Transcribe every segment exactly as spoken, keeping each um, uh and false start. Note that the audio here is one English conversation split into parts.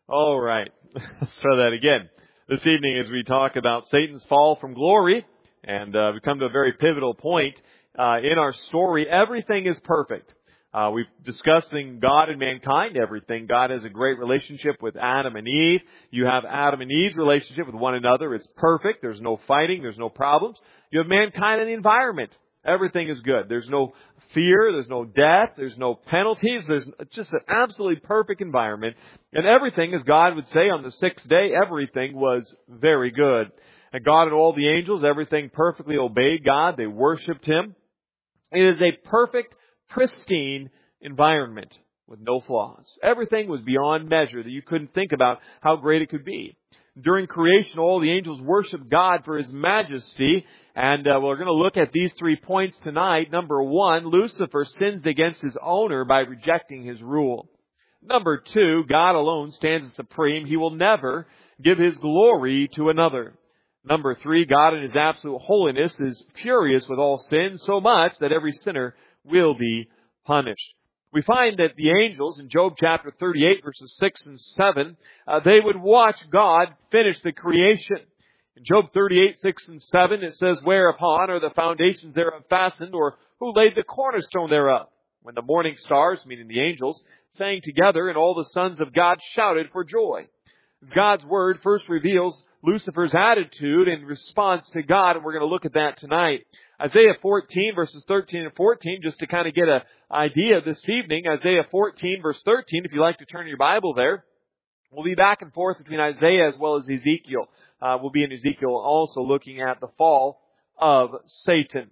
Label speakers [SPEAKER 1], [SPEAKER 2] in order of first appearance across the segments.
[SPEAKER 1] All right. Let's try that again. This evening as we talk about Satan's fall from glory, and uh, we come to a very pivotal point uh, in our story. Everything is perfect. Uh, we've discussing God and mankind, everything. God has a great relationship with Adam and Eve. You have Adam and Eve's relationship with one another. It's perfect. There's no fighting. There's no problems. You have mankind and the environment. Everything is good. There's no fear. There's no death. There's no penalties. There's just an absolutely perfect environment. And everything, as God would say on the sixth day, everything was very good. And God and all the angels, everything perfectly obeyed God. They worshiped Him. It is a perfect, pristine environment with no flaws. Everything was beyond measure that you couldn't think about how great it could be. During creation, all the angels worshiped God for His majesty. And uh, we're going to look at these three points tonight. Number one, Lucifer sins against his owner by rejecting His rule. Number two, God alone stands supreme. He will never give His glory to another. Number three, God in His absolute holiness is furious with all sin, so much that every sinner will be punished. We find that the angels in Job chapter thirty-eight, verses six and seven, uh, they would watch God finish the creation. In Job thirty-eight, six and seven, it says, "Whereupon are the foundations thereof fastened, or who laid the cornerstone thereof? When the morning stars," meaning the angels, "sang together, and all the sons of God shouted for joy." God's Word first reveals Lucifer's attitude in response to God, and we're going to look at that tonight. Isaiah fourteen, verses thirteen and fourteen, just to kind of get an idea this evening. Isaiah fourteen, verse thirteen, if you'd like to turn your Bible there. We'll be back and forth between Isaiah as well as Ezekiel. Uh, we'll be in Ezekiel also looking at the fall of Satan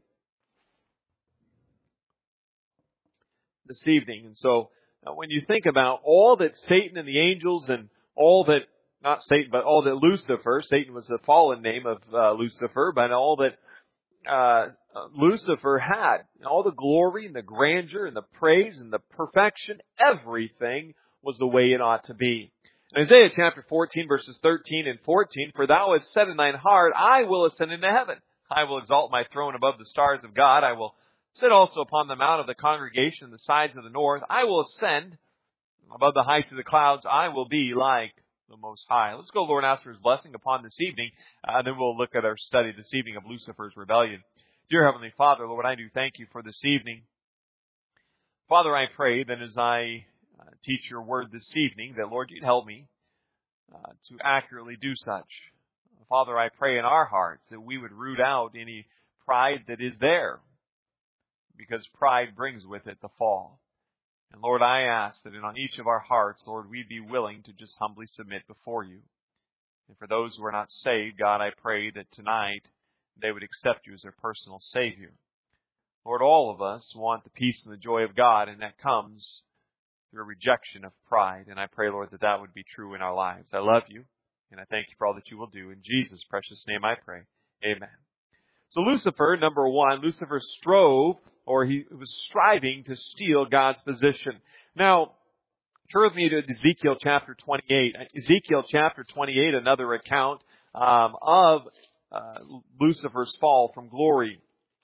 [SPEAKER 1] this evening. And so uh, when you think about all that Satan and the angels and all that, not Satan, but all that Lucifer, Satan was the fallen name of uh, Lucifer, but all that uh, Lucifer had, all the glory and the grandeur and the praise and the perfection, everything was the way it ought to be. In Isaiah chapter fourteen, verses thirteen and fourteen, "For thou hast said in thine heart, I will ascend into heaven. I will exalt my throne above the stars of God. I will sit also upon the mount of the congregation in the sides of the north. I will ascend above the heights of the clouds. I will be like the Most High." Let's go, Lord, and ask for His blessing upon this evening, uh, and then we'll look at our study this evening of Lucifer's rebellion. Dear Heavenly Father, Lord, I do thank You for this evening. Father, I pray that as I uh, teach Your Word this evening, that, Lord, You'd help me uh, to accurately do such. Father, I pray in our hearts that we would root out any pride that is there, because pride brings with it the fall. And Lord, I ask that in on each of our hearts, Lord, we'd be willing to just humbly submit before You. And for those who are not saved, God, I pray that tonight they would accept You as their personal Savior. Lord, all of us want the peace and the joy of God, and that comes through a rejection of pride. And I pray, Lord, that that would be true in our lives. I love You, and I thank You for all that You will do. In Jesus' precious name I pray. Amen. So Lucifer, number one, Lucifer strove, or he was striving to steal God's position. Now, turn with me to Ezekiel chapter twenty-eight. Ezekiel chapter twenty-eight, another account um, of uh, Lucifer's fall from glory.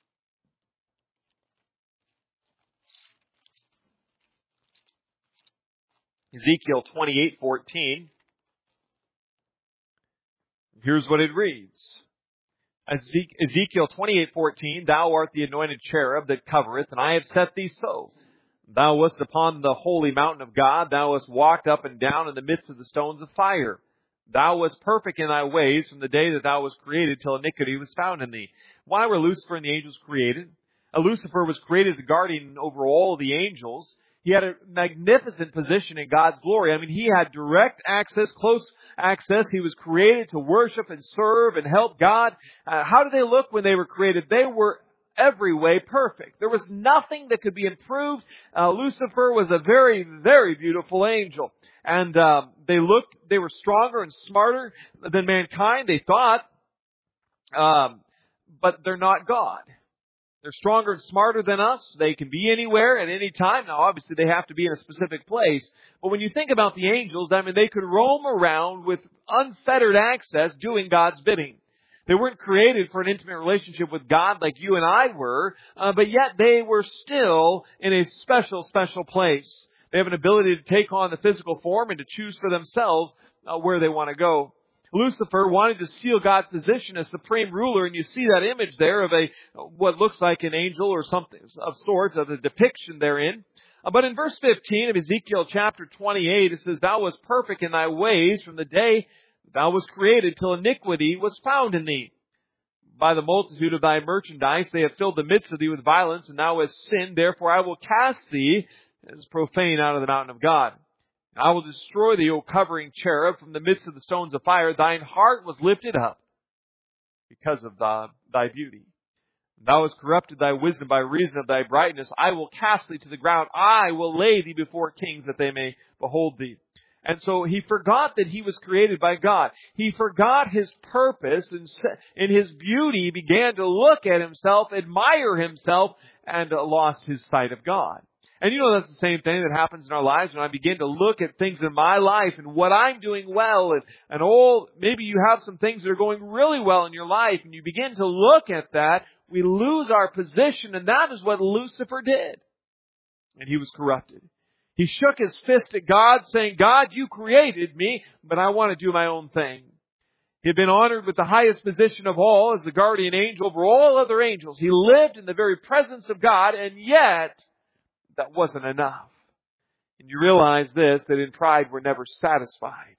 [SPEAKER 1] Ezekiel twenty-eight fourteen. Here's what it reads. Ezekiel twenty-eight fourteen, "Thou art the anointed cherub that covereth, and I have set thee so. Thou wast upon the holy mountain of God. Thou wast walked up and down in the midst of the stones of fire. Thou wast perfect in thy ways from the day that thou wast created till iniquity was found in thee." Why were Lucifer and the angels created? Uh, Lucifer was created as a guardian over all of the angels. He had a magnificent position in God's glory. I mean, he had direct access, close access. He was created to worship and serve and help God. Uh, how did they look when they were created? They were every way perfect. There was nothing that could be improved. Uh, Lucifer was a very, very beautiful angel. And uh, they looked, they were stronger and smarter than mankind, they thought. Um, but they're not God. They're stronger and smarter than us. They can be anywhere at any time. Now, obviously, they have to be in a specific place. But when you think about the angels, I mean, they could roam around with unfettered access doing God's bidding. They weren't created for an intimate relationship with God like you and I were, uh, but yet they were still in a special, special place. They have an ability to take on the physical form and to choose for themselves uh, where they want to go. Lucifer wanted to steal God's position as supreme ruler, and you see that image there of a what looks like an angel or something of sorts, of the depiction therein. Uh, but in verse fifteen of Ezekiel chapter twenty-eight, it says, Thou wast perfect in thy ways from the day thou wast created till iniquity was found in thee. By the multitude of thy merchandise they have filled the midst of thee with violence, and thou hast sinned. Therefore I will cast thee as profane out of the mountain of God. I will destroy thee, O covering cherub, from the midst of the stones of fire. Thine heart was lifted up because of the, thy beauty. Thou hast corrupted thy wisdom by reason of thy brightness. I will cast thee to the ground. I will lay thee before kings that they may behold thee. And so he forgot that he was created by God. He forgot his purpose, and in his beauty he began to look at himself, admire himself, and lost his sight of God. And you know that's the same thing that happens in our lives when I begin to look at things in my life and what I'm doing well, and, and all, maybe you have some things that are going really well in your life, and you begin to look at that, we lose our position, and that is what Lucifer did. And he was corrupted. He shook his fist at God, saying, God, you created me, but I want to do my own thing. He had been honored with the highest position of all as the guardian angel over all other angels. He lived in the very presence of God, and yet that wasn't enough. And you realize this, that in pride we're never satisfied.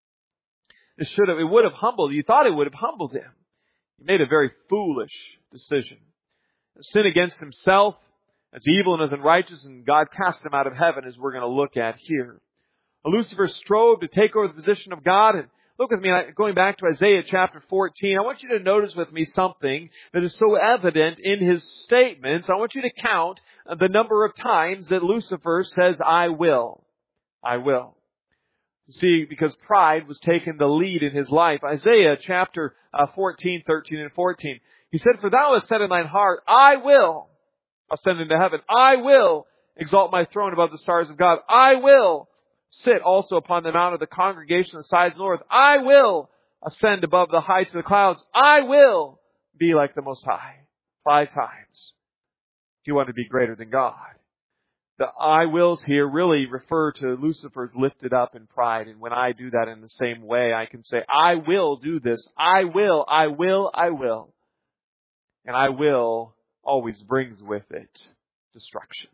[SPEAKER 1] It should have, it would have humbled, you thought it would have humbled him. He made a very foolish decision. Sin against himself, as evil and as unrighteous, and God cast him out of heaven, as we're going to look at here. Lucifer strove to take over the position of God. And look with me, going back to Isaiah chapter fourteen, I want you to notice with me something that is so evident in his statements. I want you to count the number of times that Lucifer says, I will. I will. See, because pride was taking the lead in his life. Isaiah chapter fourteen, thirteen, and fourteen. He said, For thou hast said in thine heart, I will ascend into heaven. I will exalt my throne above the stars of God. I will sit also upon the mount of the congregation of the sides of the north. I will ascend above the heights of the clouds. I will be like the Most High. Five times. Do you want to be greater than God? The I wills here really refer to Lucifer's lifted up in pride. And when I do that in the same way, I can say, I will do this. I will, I will, I will. And I will always brings with it destruction.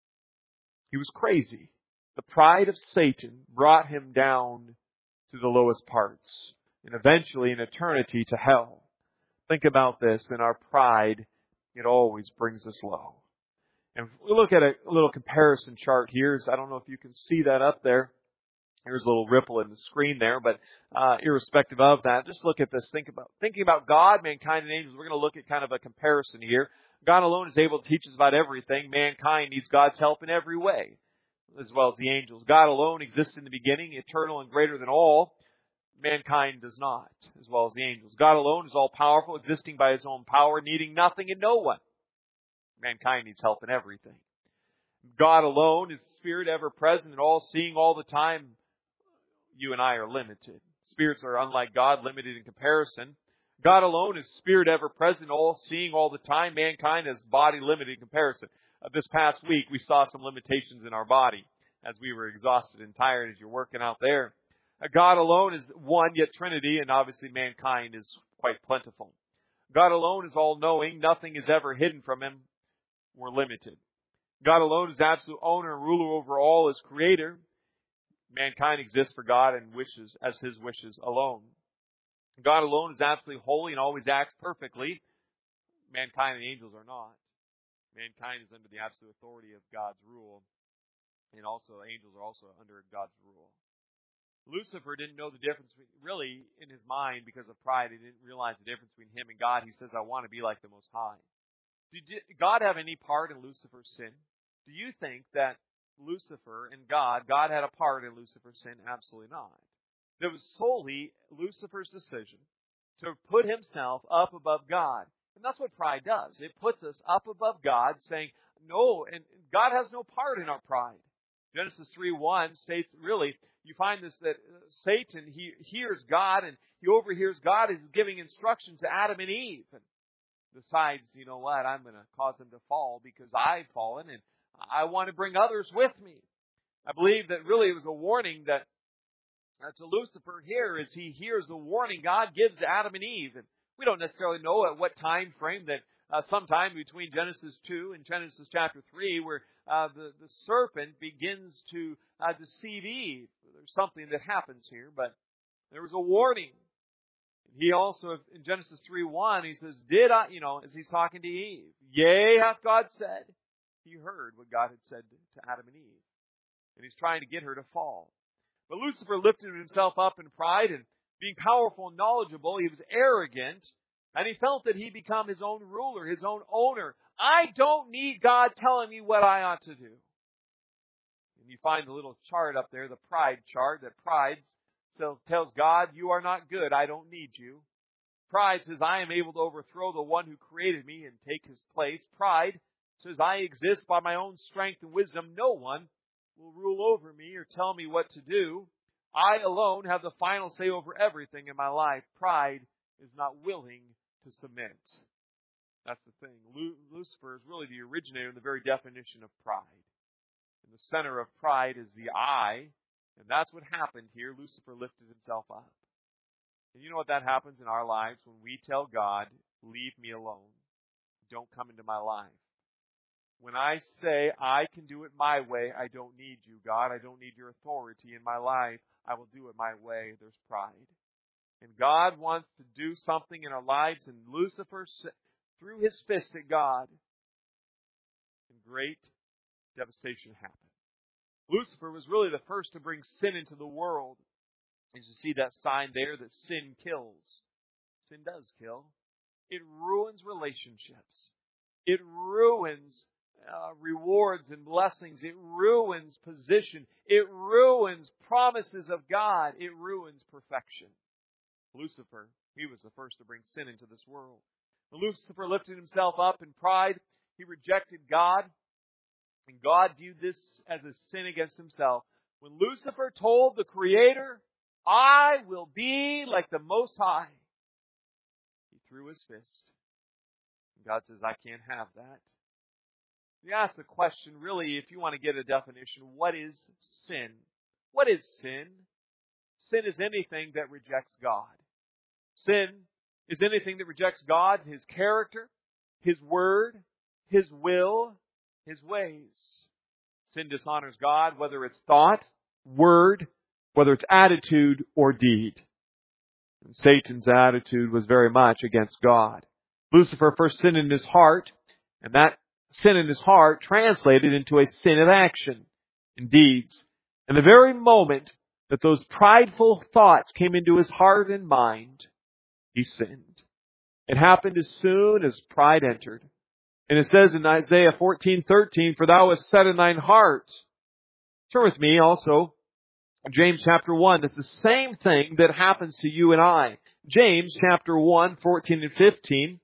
[SPEAKER 1] He was crazy. The pride of Satan brought him down to the lowest parts, and eventually in eternity to hell. Think about this. In our pride, it always brings us low. And we look at a little comparison chart here. I don't know if you can see that up there. Here's a little ripple in the screen there, but uh, irrespective of that, just look at this. Think about thinking about God, mankind, and angels. We're going to look at kind of a comparison here. God alone is able to teach us about everything. Mankind needs God's help in every way, as well as the angels. God alone exists in the beginning, eternal and greater than all. Mankind does not, as well as the angels. God alone is all-powerful, existing by His own power, needing nothing and no one. Mankind needs help in everything. God alone is Spirit, ever-present and all-seeing all the time. You and I are limited. Spirits are unlike God, limited in comparison. God alone is Spirit, ever-present, all-seeing all the time. Mankind is body limited in comparison. Uh, this past week, we saw some limitations in our body as we were exhausted and tired as you're working out there. Uh, God alone is one, yet Trinity, and obviously mankind is quite plentiful. God alone is all-knowing. Nothing is ever hidden from Him. We're limited. God alone is absolute owner and ruler over all as Creator. Mankind exists for God and wishes as His wishes alone. God alone is absolutely holy and always acts perfectly. Mankind and angels are not. Mankind is under the absolute authority of God's rule. And also, angels are also under God's rule. Lucifer didn't know the difference, between, really, in his mind, because of pride, he didn't realize the difference between him and God. He says, I want to be like the Most High. Did God have any part in Lucifer's sin? Do you think that Lucifer and God, God had a part in Lucifer's sin? Absolutely not. It was solely Lucifer's decision to put himself up above God. And that's what pride does. It puts us up above God, saying, no, and God has no part in our pride. Genesis three one states, really, you find this, that Satan, he hears God and he overhears God as giving instructions to Adam and Eve. And decides, you know what, I'm going to cause them to fall because I've fallen and I want to bring others with me. I believe that really it was a warning that uh, to Lucifer here as he hears the warning God gives to Adam and Eve. And we don't necessarily know at what time frame that uh, sometime between Genesis two and Genesis chapter three where uh, the, the serpent begins to uh, deceive Eve. There's something that happens here, but there was a warning. He also, in Genesis three one, he says, did I, you know, as he's talking to Eve, yea, hath God said. He heard what God had said to Adam and Eve. And he's trying to get her to fall. But Lucifer lifted himself up in pride, and being powerful and knowledgeable, he was arrogant, and he felt that he'd become his own ruler, his own owner. I don't need God telling me what I ought to do. And you find the little chart up there, the pride chart, that pride So tells God, you are not good. I don't need you. Pride says, I am able to overthrow the one who created me and take his place. Pride says, I exist by my own strength and wisdom. No one will rule over me or tell me what to do. I alone have the final say over everything in my life. Pride is not willing to submit. That's the thing. Lucifer is really the originator and the very definition of pride. And the center of pride is the I. And that's what happened here. Lucifer lifted himself up. And you know what that happens in our lives when we tell God, leave me alone. Don't come into my life. When I say I can do it my way, I don't need you, God. I don't need your authority in my life. I will do it my way. There's pride. And God wants to do something in our lives, and Lucifer threw his fist at God. And great devastation happened. Lucifer was really the first to bring sin into the world. As you see that sign there that sin kills. Sin does kill. It ruins relationships. It ruins uh, rewards and blessings. It ruins position. It ruins promises of God. It ruins perfection. Lucifer, he was the first to bring sin into this world. When Lucifer lifted himself up in pride, he rejected God. And God viewed this as a sin against himself. When Lucifer told the Creator, I will be like the Most High, he threw his fist. And God says, I can't have that. You ask the question, really, if you want to get a definition, what is sin? What is sin? Sin is anything that rejects God. Sin is anything that rejects God, His character, His word, His will, His ways. Sin dishonors God, whether it's thought, word, whether it's attitude or deed. And Satan's attitude was very much against God. Lucifer first sinned in his heart, and that sin in his heart translated into a sin of action and deeds. And the very moment that those prideful thoughts came into his heart and mind, he sinned. It happened as soon as pride entered. And it says in Isaiah fourteen thirteen, for thou hast said in thine heart. Turn with me also, James chapter one. It's the same thing that happens to you and I. James chapter one, fourteen and fifteen.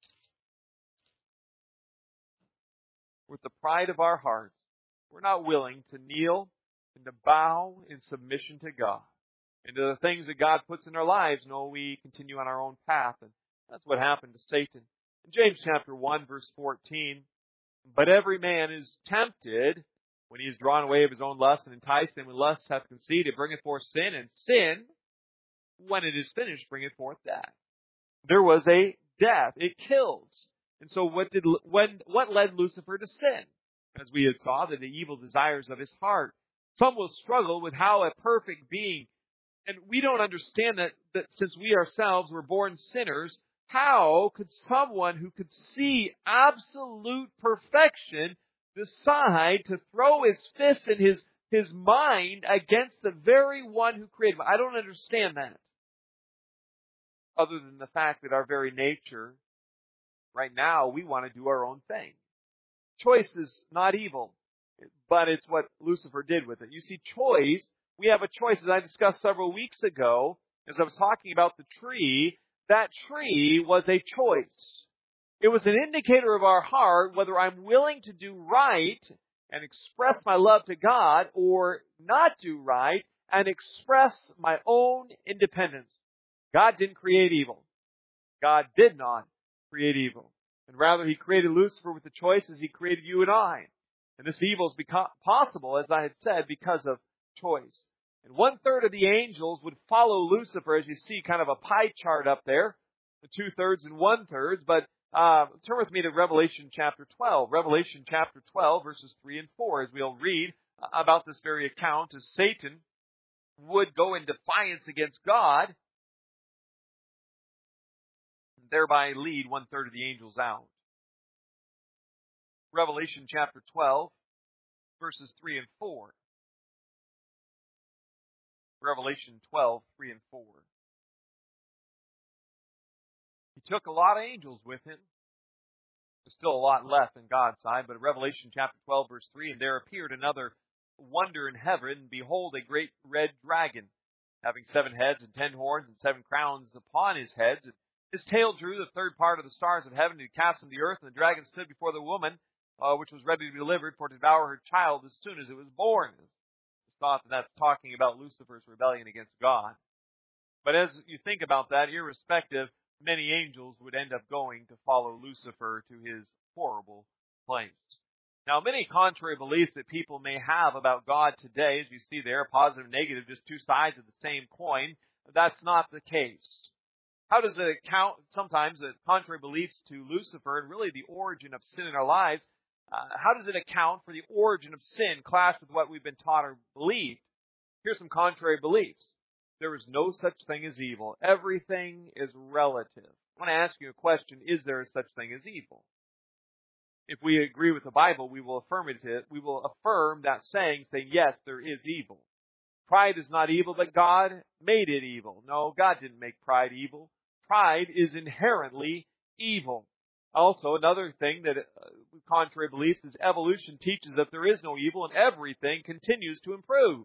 [SPEAKER 1] With the pride of our hearts, we're not willing to kneel and to bow in submission to God. And to the things that God puts in our lives, no, we continue on our own path. And that's what happened to Satan. In James chapter one, verse fourteen, but every man is tempted when he is drawn away of his own lust and enticed, and when lust hath conceived, it bringeth forth sin, and sin, when it is finished, bringeth forth death. There was a death. It kills. And so what did when what led Lucifer to sin? As we had saw, that the evil desires of his heart. Some will struggle with how a perfect being, and we don't understand that, that since we ourselves were born sinners, how could someone who could see absolute perfection decide to throw his fist in his, his mind against the very one who created him? I don't understand that. Other than the fact that our very nature, right now, we want to do our own thing. Choice is not evil, but it's what Lucifer did with it. You see, choice, we have a choice, as I discussed several weeks ago, as I was talking about the tree. That tree was a choice. It was an indicator of our heart whether I'm willing to do right and express my love to God, or not do right and express my own independence. God didn't create evil. God did not create evil. And rather, He created Lucifer with the choices. He created you and I. And this evil is beco- possible, as I had said, because of choice. And one third of the angels would follow Lucifer, as you see kind of a pie chart up there, the two thirds and one thirds. But uh, turn with me to Revelation chapter twelve. Revelation chapter twelve, verses three and four, as we'll read about this very account, as Satan would go in defiance against God, and thereby lead one third of the angels out. Revelation chapter twelve, verses three and four. Revelation twelve, three and four. He took a lot of angels with him. There's still a lot left in God's side, but Revelation chapter twelve, verse three, and there appeared another wonder in heaven, and behold, a great red dragon, having seven heads and ten horns and seven crowns upon his heads. And his tail drew the third part of the stars of heaven, and he cast them to the earth, and the dragon stood before the woman, uh, which was ready to be delivered, for to devour her child as soon as it was born. It's thought that that's talking about Lucifer's rebellion against God. But as you think about that, irrespective, many angels would end up going to follow Lucifer to his horrible place. Now, many contrary beliefs that people may have about God today, as you see there, positive and negative, just two sides of the same coin, that's not the case. How does it account, sometimes, the contrary beliefs to Lucifer and really the origin of sin in our lives, uh, how does it account for the origin of sin clash with what we've been taught or believed? Here's some contrary beliefs. There is no such thing as evil. Everything is relative. I want to ask you a question. Is there such thing as evil? If we agree with the Bible, we will affirm it. We will affirm that saying, saying, yes, there is evil. Pride is not evil, but God made it evil. No, God didn't make pride evil. Pride is inherently evil. Also, another thing that uh, contrary beliefs is evolution teaches that there is no evil and everything continues to improve.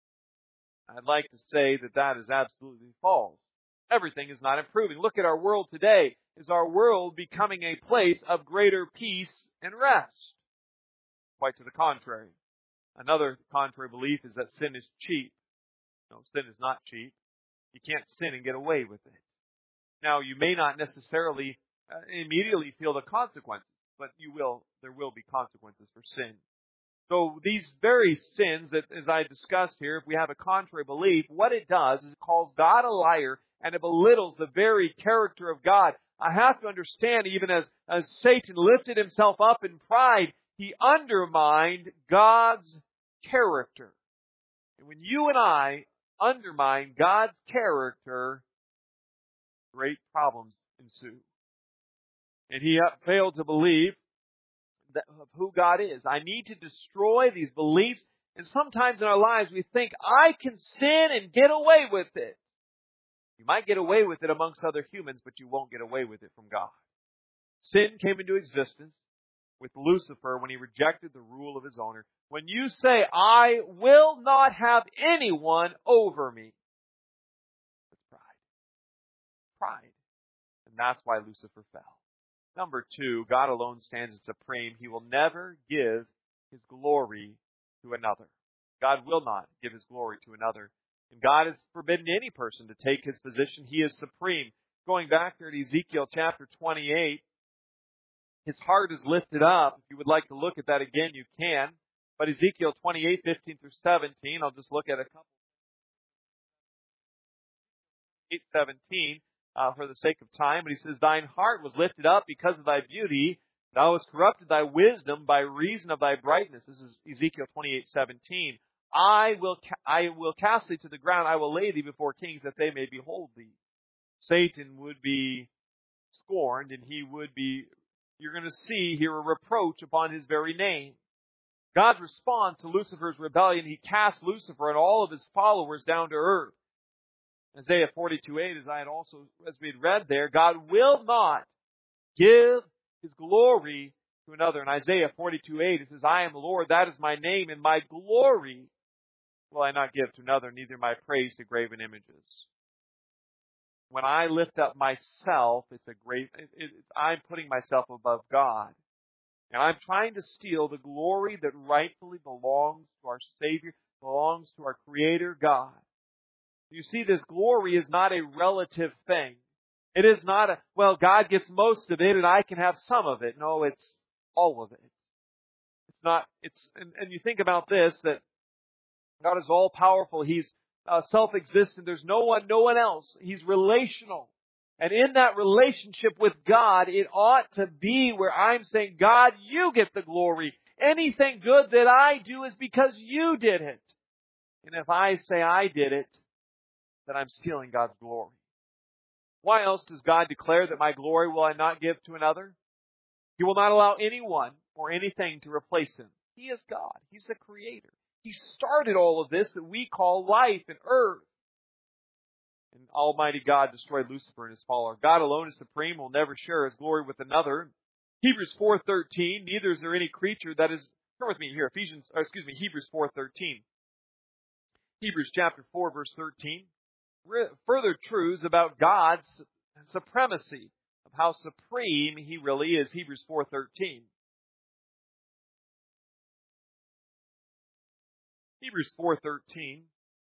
[SPEAKER 1] I'd like to say that that is absolutely false. Everything is not improving. Look at our world today. Is our world becoming a place of greater peace and rest? Quite to the contrary. Another contrary belief is that sin is cheap. No, sin is not cheap. You can't sin and get away with it. Now, you may not necessarily uh, immediately feel the consequences, but you will. There will be consequences for sin. So these very sins that, as I discussed here, if we have a contrary belief, what it does is it calls God a liar and it belittles the very character of God. I have to understand, even as, as Satan lifted himself up in pride, he undermined God's character. And when you and I undermine God's character, great problems ensue. And he failed to believe that of who God is. I need to destroy these beliefs. And sometimes in our lives we think, I can sin and get away with it. You might get away with it amongst other humans, but you won't get away with it from God. Sin came into existence with Lucifer when he rejected the rule of his owner. When you say, I will not have anyone over me, that's pride. Pride. And that's why Lucifer fell. Number two, God alone stands as supreme. He will never give His glory to another. God will not give His glory to another. And God has forbidden any person to take His position. He is supreme. Going back there to Ezekiel chapter twenty-eight, His heart is lifted up. If you would like to look at that again, you can. But Ezekiel twenty-eight, fifteen through seventeen, I'll just look at a couple. eight seventeen. Uh, for the sake of time, but he says, Thine heart was lifted up because of thy beauty. Thou hast corrupted thy wisdom by reason of thy brightness. This is Ezekiel twenty-eight, seventeen. I will, ca- I will cast thee to the ground. I will lay thee before kings that they may behold thee. Satan would be scorned and he would be, you're going to see here a reproach upon his very name. God's response to Lucifer's rebellion, he cast Lucifer and all of his followers down to earth. Isaiah forty-two, eight, as I had also, as we had read there, God will not give His glory to another. In Isaiah forty-two, eight, it says, I am the Lord, that is my name, and my glory will I not give to another, neither my praise to graven images. When I lift up myself, it's a great, it, it, I'm putting myself above God. And I'm trying to steal the glory that rightfully belongs to our Savior, belongs to our Creator God. You see, this glory is not a relative thing. It is not a, well, God gets most of it and I can have some of it. No, it's all of it. It's not, it's, and, and you think about this, that God is all powerful. He's uh, self-existent. There's no one, no one else. He's relational. And in that relationship with God, it ought to be where I'm saying, God, you get the glory. Anything good that I do is because you did it. And if I say I did it, then I'm stealing God's glory. Why else does God declare that my glory will I not give to another? He will not allow anyone or anything to replace Him. He is God. He's the Creator. He started all of this that we call life and earth. And Almighty God destroyed Lucifer and his follower. God alone is supreme, will never share His glory with another. Hebrews four thirteen, neither is there any creature that is, turn with me here, Ephesians, or excuse me, Hebrews four thirteen. Hebrews chapter four verse thirteen. Further truths about God's supremacy, of how supreme He really is. Hebrews four thirteen. Hebrews four thirteen.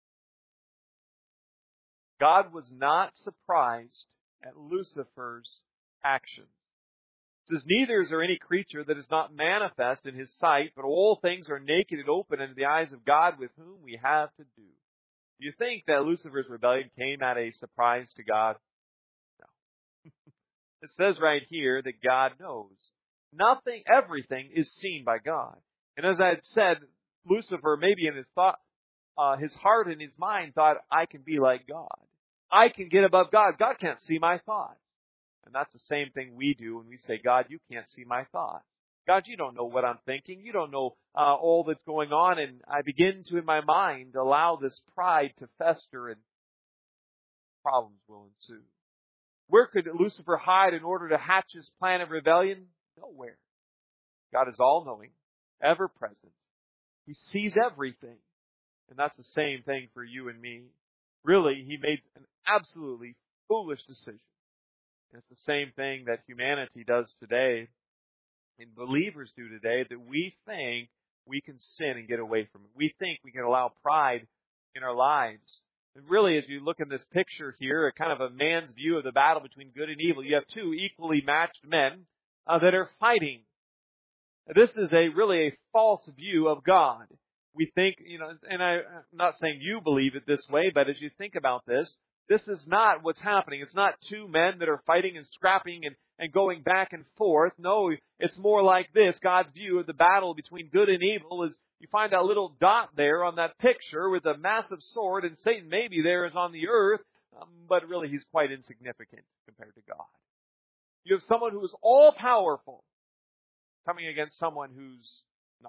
[SPEAKER 1] God was not surprised at Lucifer's actions. It says, neither is there any creature that is not manifest in His sight, but all things are naked and open unto the eyes of God, with whom we have to do. Do you think that Lucifer's rebellion came at a surprise to God? No. It says right here that God knows. Nothing, everything is seen by God. And as I had said, Lucifer, maybe in his thought, uh, his heart and his mind thought, I can be like God. I can get above God. God can't see my thoughts. And that's the same thing we do when we say, God, you can't see my thoughts. God, you don't know what I'm thinking. You don't know uh, all that's going on. And I begin to, in my mind, allow this pride to fester, and problems will ensue. Where could Lucifer hide in order to hatch his plan of rebellion? Nowhere. God is all-knowing, ever-present. He sees everything. And that's the same thing for you and me. Really, he made an absolutely foolish decision. And it's the same thing that humanity does today, and believers do today, that we think we can sin and get away from it. We think we can allow pride in our lives. And really, as you look in this picture here, a kind of a man's view of the battle between good and evil, you have two equally matched men uh, that are fighting. This is a really a false view of God. We think, you know, and I, I'm not saying you believe it this way, but as you think about this, this is not what's happening. It's not two men that are fighting and scrapping and, and going back and forth. No, it's more like this. God's view of the battle between good and evil is, you find that little dot there on that picture with a massive sword, and Satan maybe there is on the earth, um, but really he's quite insignificant compared to God. You have someone who is all-powerful coming against someone who's not.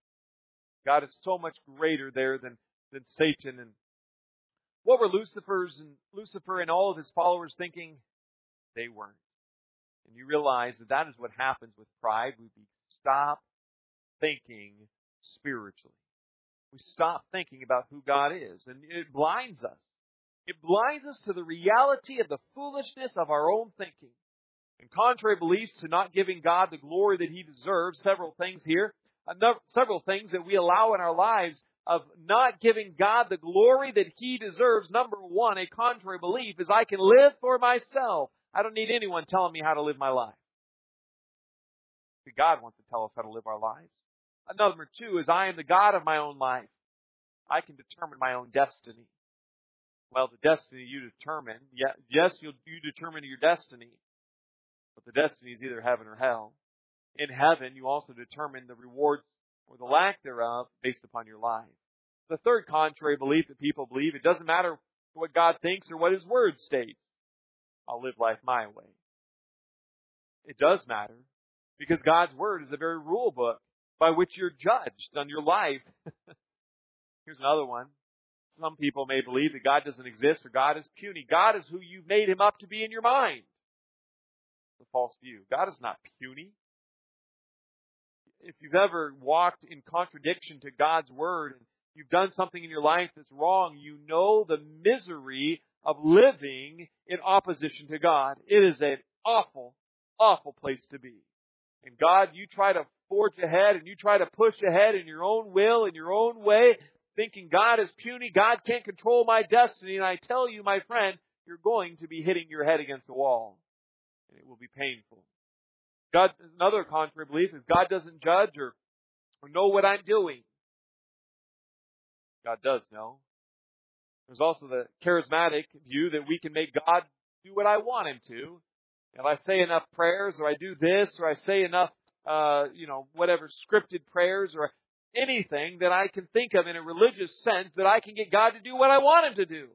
[SPEAKER 1] God is so much greater there than, than Satan. And what were Lucifer's and Lucifer and all of his followers thinking? They weren't. And you realize that that is what happens with pride. We stop thinking spiritually. We stop thinking about who God is. And it blinds us. It blinds us to the reality of the foolishness of our own thinking. And contrary beliefs to not giving God the glory that He deserves, several things here. Several things that we allow in our lives of not giving God the glory that He deserves. Number one, a contrary belief is I can live for myself. I don't need anyone telling me how to live my life. God wants to tell us how to live our lives. Number two is I am the God of my own life. I can determine my own destiny. Well, the destiny you determine, yes, you you determine your destiny, but the destiny is either heaven or hell. In heaven, you also determine the rewards or the lack thereof based upon your life. The third contrary belief that people believe, it doesn't matter what God thinks or what His Word states. I'll live life my way. It does matter, because God's Word is the very rule book by which you're judged on your life. Here's another one. Some people may believe that God doesn't exist or God is puny. God is who you've made Him up to be in your mind. It's a false view. God is not puny. If you've ever walked in contradiction to God's Word and you've done something in your life that's wrong, you know the misery of living in opposition to God. It is an awful, awful place to be. And God, you try to forge ahead and you try to push ahead in your own will, in your own way, thinking God is puny, God can't control my destiny. And I tell you, my friend, you're going to be hitting your head against the wall. And it will be painful. God, another contrary belief is God doesn't judge or or know what I'm doing. God does know. There's also the charismatic view that we can make God do what I want Him to. If I say enough prayers, or I do this, or I say enough, uh, you know, whatever scripted prayers, or anything that I can think of in a religious sense, that I can get God to do what I want Him to do.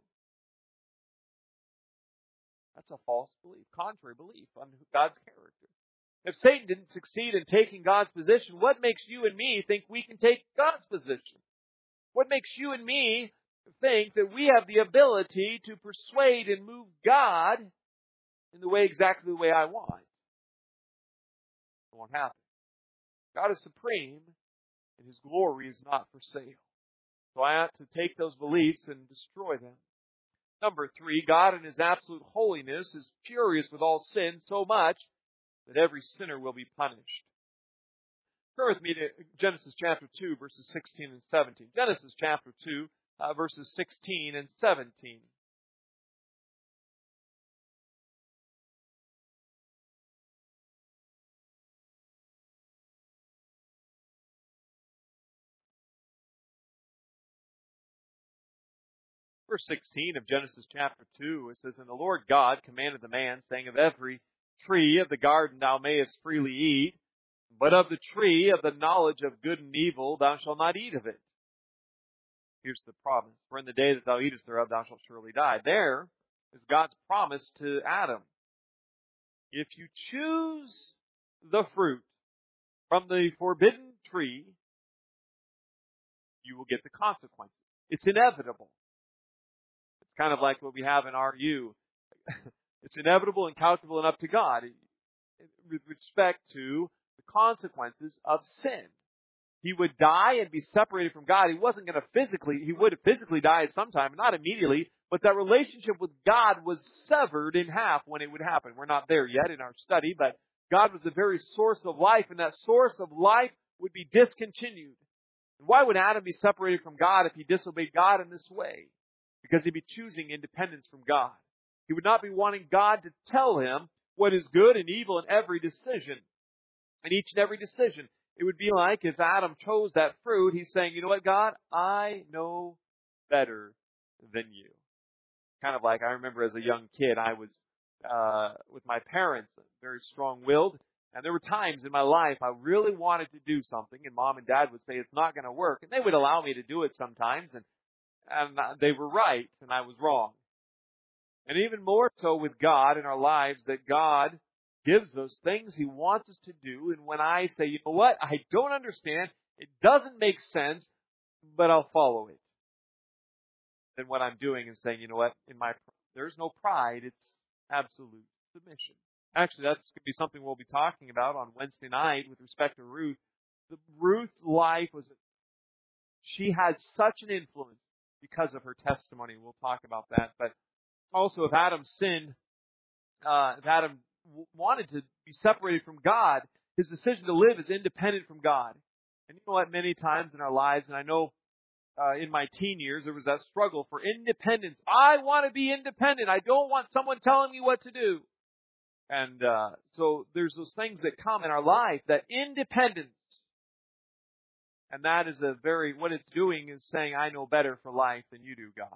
[SPEAKER 1] That's a false belief, contrary belief on God's character. If Satan didn't succeed in taking God's position, what makes you and me think we can take God's position? What makes you and me think that we have the ability to persuade and move God in the way exactly the way I want? It won't happen. God is supreme, and His glory is not for sale. So I ought to take those beliefs and destroy them. Number three, God in His absolute holiness is furious with all sin so much that every sinner will be punished. Turn with me to Genesis chapter two, verses sixteen and seventeen. Genesis chapter two, uh, verses sixteen and seventeen. Verse sixteen of Genesis chapter two, it says, And the Lord God commanded the man, saying, Of every tree of the garden thou mayest freely eat, but of the tree of the knowledge of good and evil thou shalt not eat of it. Here's the promise. For in the day that thou eatest thereof thou shalt surely die. There is God's promise to Adam. If you choose the fruit from the forbidden tree, you will get the consequences. It's inevitable. It's kind of like what we have in R U. It's inevitable, incalculable, and up to God with respect to the consequences of sin. He would die and be separated from God. He wasn't going to physically, he would have physically died sometime, not immediately, but that relationship with God was severed in half when it would happen. We're not there yet in our study, but God was the very source of life, and that source of life would be discontinued. And why would Adam be separated from God if he disobeyed God in this way? Because he'd be choosing independence from God. He would not be wanting God to tell him what is good and evil in every decision. In each and every decision. It would be like if Adam chose that fruit, he's saying, you know what, God, I know better than you. Kind of like I remember as a young kid, I was uh with my parents, very strong-willed, and there were times in my life I really wanted to do something, and Mom and Dad would say it's not going to work, and they would allow me to do it sometimes, and, and they were right, and I was wrong. And even more so with God in our lives, that God gives those things He wants us to do. And when I say, you know what, I don't understand, it doesn't make sense, but I'll follow it. Then what I'm doing is saying, you know what, in my there's no pride, it's absolute submission. Actually, that's going to be something we'll be talking about on Wednesday night with respect to Ruth. The Ruth's life was, she had such an influence because of her testimony. We'll talk about that. But also, if Adam sinned, uh, if Adam wanted to be separated from God, his decision to live is independent from God. And you know what? Many times in our lives, and I know uh, in my teen years, there was that struggle for independence. I want to be independent. I don't want someone telling me what to do. And uh, so there's those things that come in our life, that independence. And that is a very, what it's doing is saying, I know better for life than you do, God.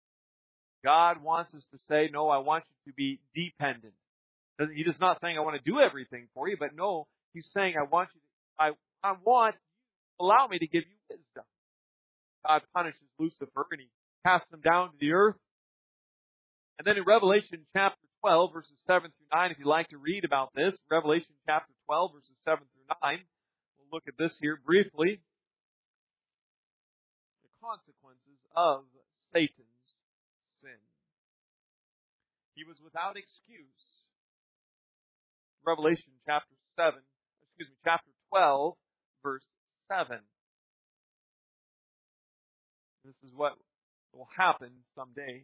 [SPEAKER 1] God wants us to say, no, I want you to be dependent. He is not saying I want to do everything for you, but no, He's saying I want you to, I, I want, allow me to give you wisdom. God punishes Lucifer and He casts him down to the earth. And then in Revelation chapter twelve, verses seven through nine, if you'd like to read about this, Revelation chapter twelve, verses seven through nine, we'll look at this here briefly. The consequences of Satan's sin. He was without excuse. Revelation chapter seven, excuse me, chapter twelve, verse seven. This is what will happen someday.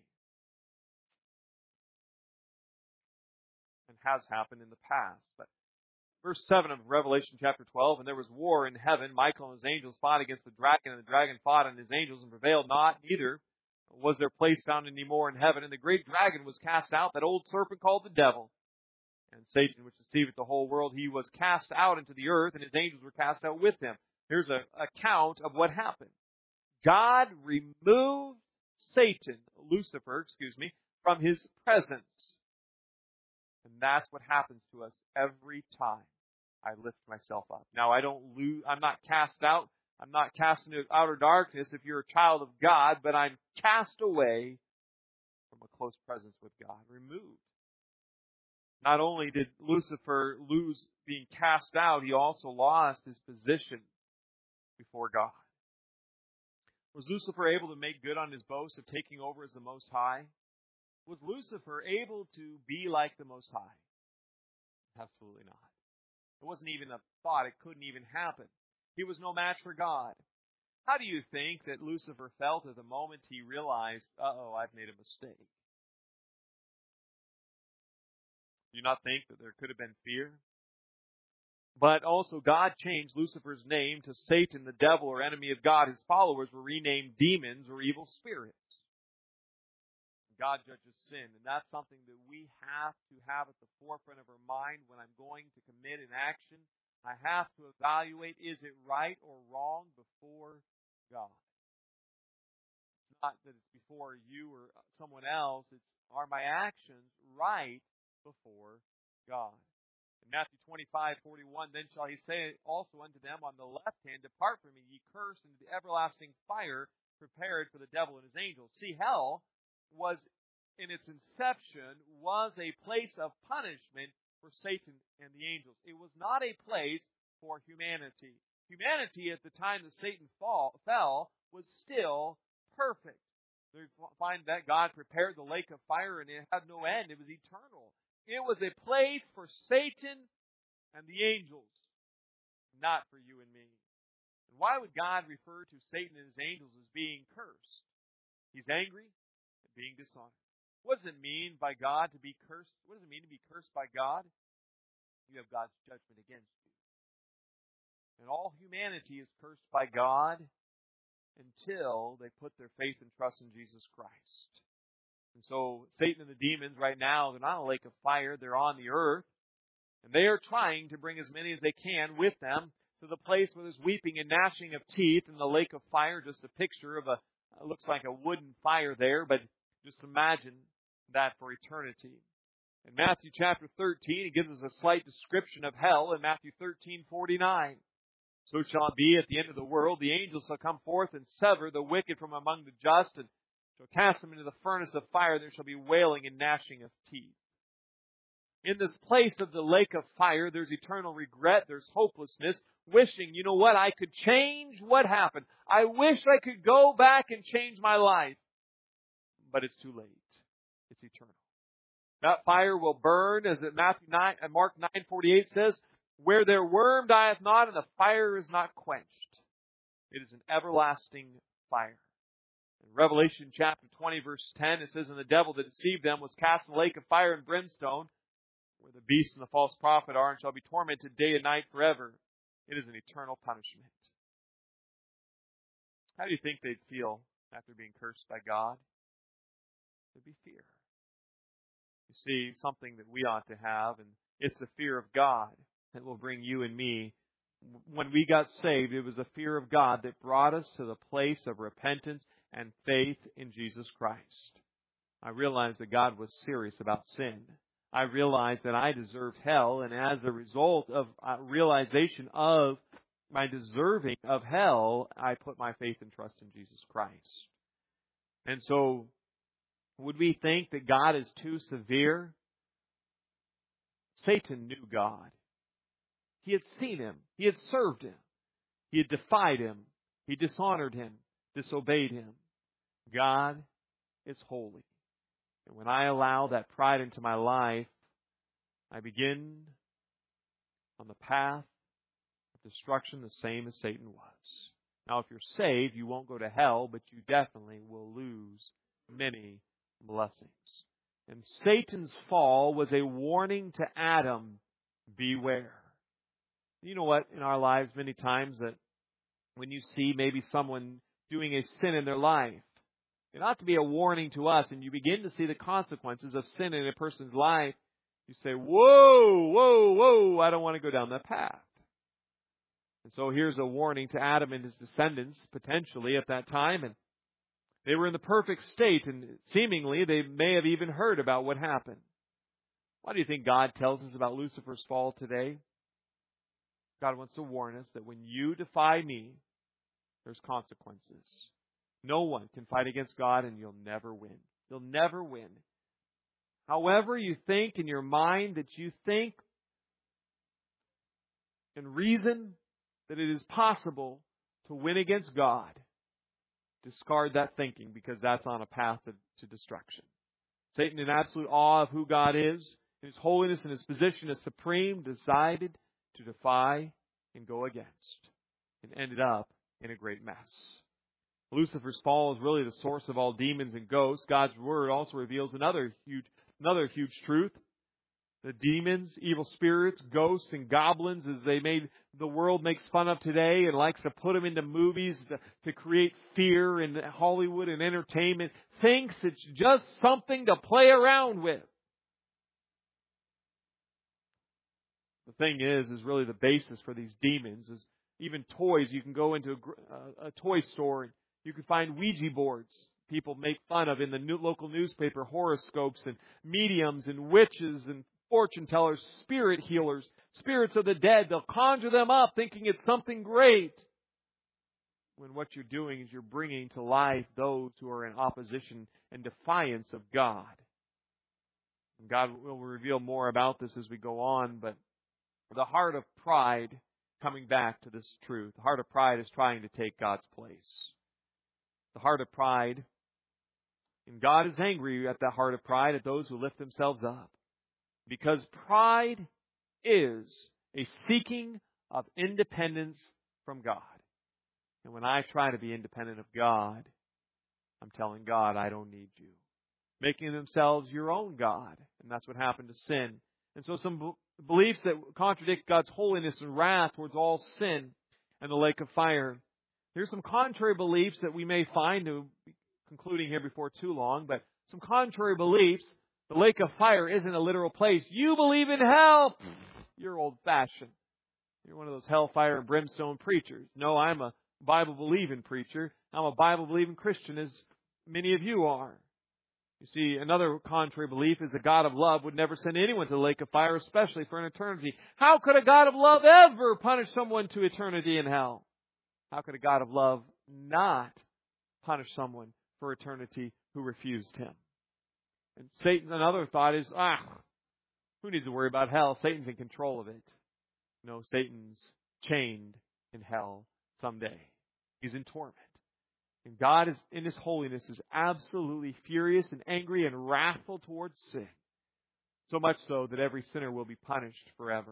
[SPEAKER 1] And has happened in the past. But verse seven of Revelation chapter twelve, and there was war in heaven. Michael and his angels fought against the dragon, and the dragon fought and his angels and prevailed not, neither was their place found any more in heaven. And the great dragon was cast out, that old serpent called the devil. And Satan, which deceiveth the whole world, he was cast out into the earth, and his angels were cast out with him. Here's an account of what happened. God removed Satan, Lucifer, excuse me, from His presence. And that's what happens to us every time I lift myself up. Now, I don't lose, I'm not cast out. I'm not cast into outer darkness if you're a child of God, but I'm cast away from a close presence with God, removed. Not only did Lucifer lose being cast out, he also lost his position before God. Was Lucifer able to make good on his boast of taking over as the Most High? Was Lucifer able to be like the Most High? Absolutely not. It wasn't even a thought. It couldn't even happen. He was no match for God. How do you think that Lucifer felt at the moment he realized, uh-oh, I've made a mistake? Do you not think that there could have been fear? But also God changed Lucifer's name to Satan, the devil, or enemy of God. His followers were renamed demons or evil spirits. God judges sin, and that's something that we have to have at the forefront of our mind when I'm going to commit an action. I have to evaluate, is it right or wrong before God? It's not that it's before you or someone else. It's, are my actions right before God? In Matthew twenty-five forty-one, then shall He say also unto them on the left hand, Depart from me, ye cursed, into the everlasting fire prepared for the devil and his angels. See, hell was, in its inception, was a place of punishment for Satan and the angels. It was not a place for humanity. Humanity at the time that Satan fall, fell was still perfect. We find that God prepared the lake of fire and it had no end. It was eternal. It was a place for Satan and the angels, not for you and me. And why would God refer to Satan and his angels as being cursed? He's angry and being dishonored. What does it mean by God to be cursed? What does it mean to be cursed by God? You have God's judgment against you. And all humanity is cursed by God until they put their faith and trust in Jesus Christ. And so Satan and the demons right now, they're not in a lake of fire, they're on the earth. And they are trying to bring as many as they can with them to the place where there's weeping and gnashing of teeth in the lake of fire. Just a picture of a, it looks like a wooden fire there, but just imagine that for eternity. In Matthew chapter thirteen, it gives us a slight description of hell in Matthew thirteen forty-nine. So shall it be at the end of the world, the angels shall come forth and sever the wicked from among the just, and shall cast them into the furnace of fire. There shall be wailing and gnashing of teeth. In this place of the lake of fire, there's eternal regret, there's hopelessness, wishing, you know what, I could change what happened. I wish I could go back and change my life. But it's too late. It's eternal. That fire will burn, as it Matthew nine, Mark nine forty-eight says, where their worm dieth not, and the fire is not quenched. It is an everlasting fire. In Revelation chapter twenty, verse ten, it says, and the devil that deceived them was cast in the lake of fire and brimstone, where the beast and the false prophet are, and shall be tormented day and night forever. It is an eternal punishment. How do you think they'd feel after being cursed by God? There'd be fear. You see, something that we ought to have, and it's the fear of God that will bring you and me. When we got saved, it was the fear of God that brought us to the place of repentance and faith in Jesus Christ. I realized that God was serious about sin. I realized that I deserved hell, and as a result of realization of my deserving of hell, I put my faith and trust in Jesus Christ. And so, would we think that God is too severe? Satan knew God. He had seen Him. He had served Him. He had defied Him. He dishonored Him, disobeyed Him. God is holy. And when I allow that pride into my life, I begin on the path of destruction the same as Satan was. Now, if you're saved, you won't go to hell, but you definitely will lose many blessings. And Satan's fall was a warning to Adam, beware. You know what, in our lives, many times that when you see maybe someone doing a sin in their life, it ought to be a warning to us, and you begin to see the consequences of sin in a person's life. You say, whoa, whoa, whoa, I don't want to go down that path. And so here's a warning to Adam and his descendants, potentially at that time. And they were in the perfect state, and seemingly they may have even heard about what happened. Why do you think God tells us about Lucifer's fall today? God wants to warn us that when you defy me, there's consequences. No one can fight against God, and you'll never win. You'll never win. However you think in your mind that you think and reason that it is possible to win against God, discard that thinking, because that's on a path to destruction. Satan, in absolute awe of who God is, in His holiness and His position as supreme, decided to defy and go against, and ended up in a great mess. Lucifer's fall is really the source of all demons and ghosts. God's Word also reveals another huge, another huge truth. The demons, evil spirits, ghosts, and goblins, as they made the world makes fun of today and likes to put them into movies to, to create fear in Hollywood and entertainment, thinks it's just something to play around with. The thing is, is really the basis for these demons is even toys. You can go into a, a toy store and you can find Ouija boards. People make fun of in the new, local newspaper, horoscopes and mediums and witches and fortune tellers, spirit healers, spirits of the dead. They'll conjure them up thinking it's something great. When what you're doing is you're bringing to life those who are in opposition and defiance of God. And God will reveal more about this as we go on, but the heart of pride, coming back to this truth, the heart of pride is trying to take God's place. The heart of pride, and God is angry at the heart of pride, at those who lift themselves up. Because pride is a seeking of independence from God. And when I try to be independent of God, I'm telling God I don't need you. Making themselves your own God. And that's what happened to sin. And so some beliefs that contradict God's holiness and wrath towards all sin and the lake of fire. Here's some contrary beliefs that we may find, to be concluding here before too long, but some contrary beliefs. The lake of fire isn't a literal place. You believe in hell. You're old-fashioned. You're one of those hellfire and brimstone preachers. No, I'm a Bible-believing preacher. I'm a Bible-believing Christian, as many of you are. You see, another contrary belief is a God of love would never send anyone to the lake of fire, especially for an eternity. How could a God of love ever punish someone to eternity in hell? How could a God of love not punish someone for eternity who refused Him? And Satan, another thought is, ah, who needs to worry about hell? Satan's in control of it. No, Satan's chained in hell someday. He's in torment. And God is, in His holiness, is absolutely furious and angry and wrathful towards sin. So much so that every sinner will be punished forever.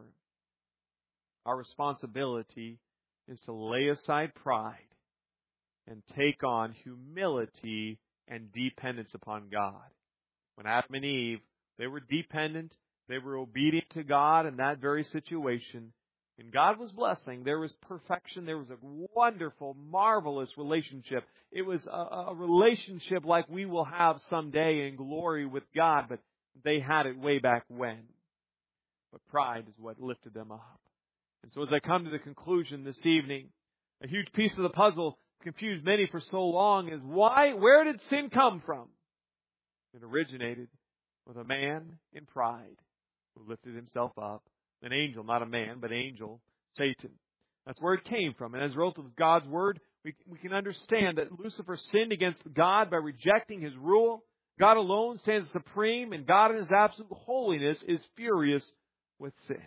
[SPEAKER 1] Our responsibility is to lay aside pride and take on humility and dependence upon God. When Adam and Eve, they were dependent, they were obedient to God in that very situation, and God was blessing. There was perfection. There was a wonderful, marvelous relationship. It was a, a relationship like we will have someday in glory with God, but they had it way back when. But pride is what lifted them up. And so as I come to the conclusion this evening, a huge piece of the puzzle confused many for so long is why, where did sin come from? It originated with a man in pride who lifted himself up. An angel, not a man, but angel, Satan. That's where it came from. And as a result of God's Word, we, we can understand that Lucifer sinned against God by rejecting His rule. God alone stands supreme, and God in His absolute holiness is furious with sin.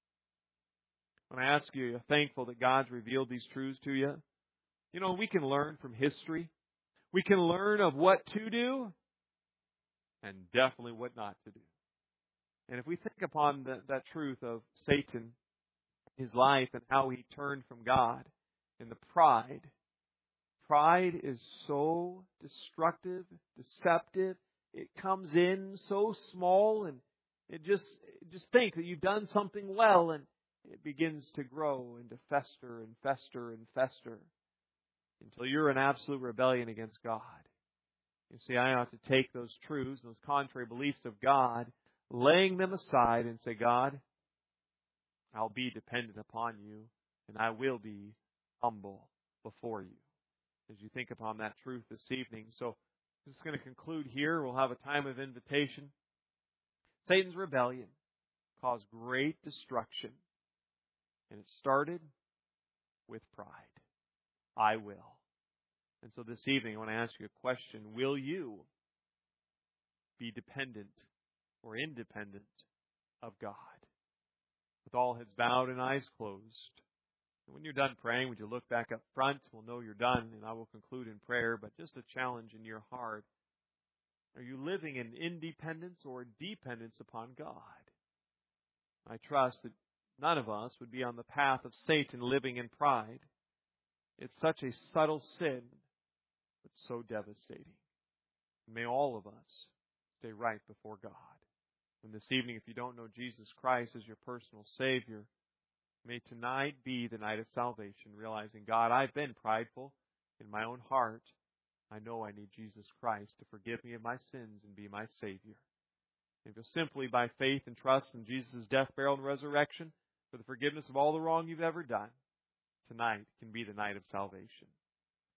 [SPEAKER 1] When I ask you, you're thankful that God's revealed these truths to you? You know, we can learn from history. We can learn of what to do and definitely what not to do. And if we think upon the, that truth of Satan, his life, and how he turned from God, and the pride, pride is so destructive, deceptive. It comes in so small, and it just just think that you've done something well, and it begins to grow and to fester and fester and fester until you're in absolute rebellion against God. You see, I ought to take those truths, those contrary beliefs of God, laying them aside and say, God, I'll be dependent upon you. and I will be humble before you. As you think upon that truth this evening. So I'm just going to conclude here. We'll have a time of invitation. Satan's rebellion caused great destruction. And it started with pride. I will. And so this evening I want to ask you a question. Will you be dependent or independent of God? With all heads bowed and eyes closed. And when you're done praying, would you look back up front? We'll know you're done, and I will conclude in prayer. But just a challenge in your heart. Are you living in independence or dependence upon God? I trust that none of us would be on the path of Satan living in pride. It's such a subtle sin, but so devastating. May all of us stay right before God. And this evening, if you don't know Jesus Christ as your personal Savior, may tonight be the night of salvation, realizing, God, I've been prideful in my own heart. I know I need Jesus Christ to forgive me of my sins and be my Savior. And just simply by faith and trust in Jesus' death, burial, and resurrection for the forgiveness of all the wrong you've ever done, tonight can be the night of salvation.